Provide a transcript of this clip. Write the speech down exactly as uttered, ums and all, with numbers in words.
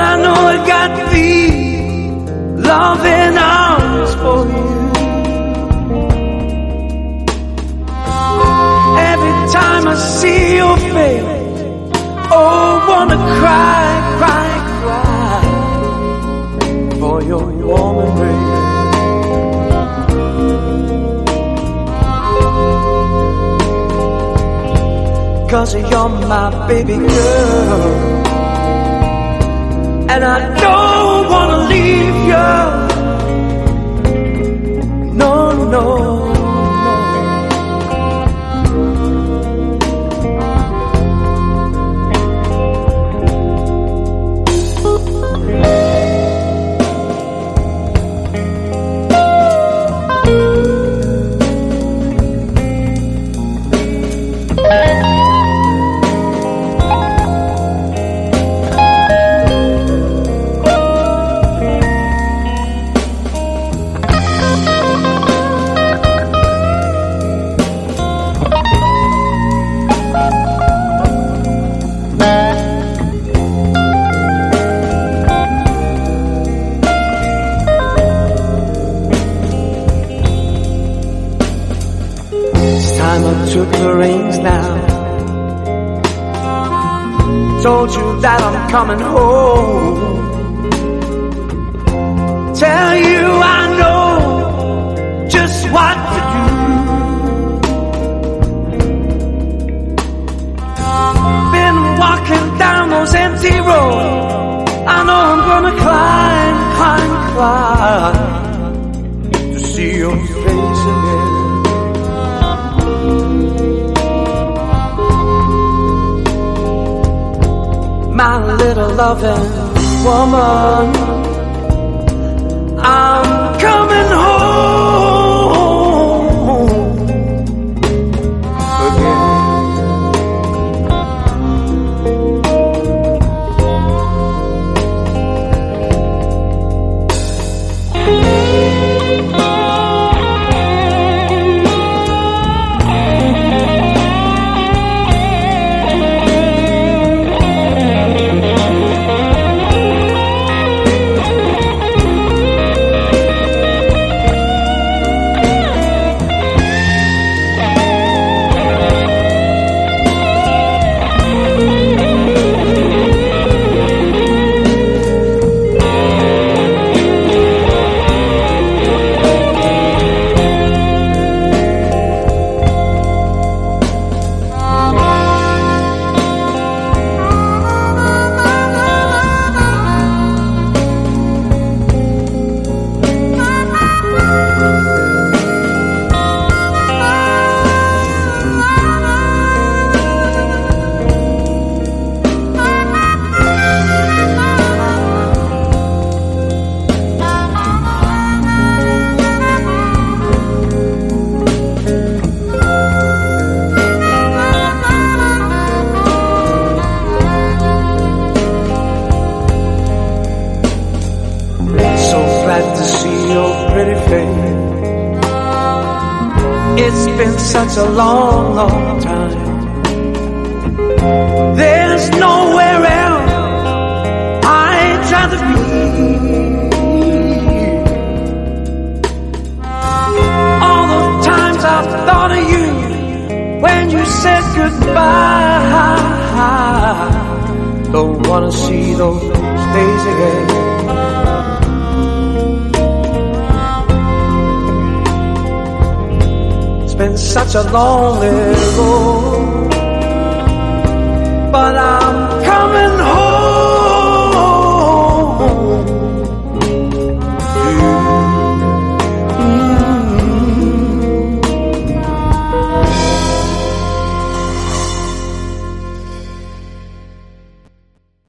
I know I got these loving arms for you. Every time I see your face, oh, wanna cry, cry, cry for your warm embrace. 'Cause you're my baby girl, and I don't wanna leave you. No, no. Took the reins down, told you that I'm coming home. Tell you I know just what to do. Been walking down those empty roads, I know I'm gonna climb, climb, climb to see your face again. My little loving woman, I'm coming home again. It's been such a long, long time. There's nowhere else I'd rather be. All the times I've thought of you when you said goodbye. Don't wanna see those days again. Been such a lonely road, but I'm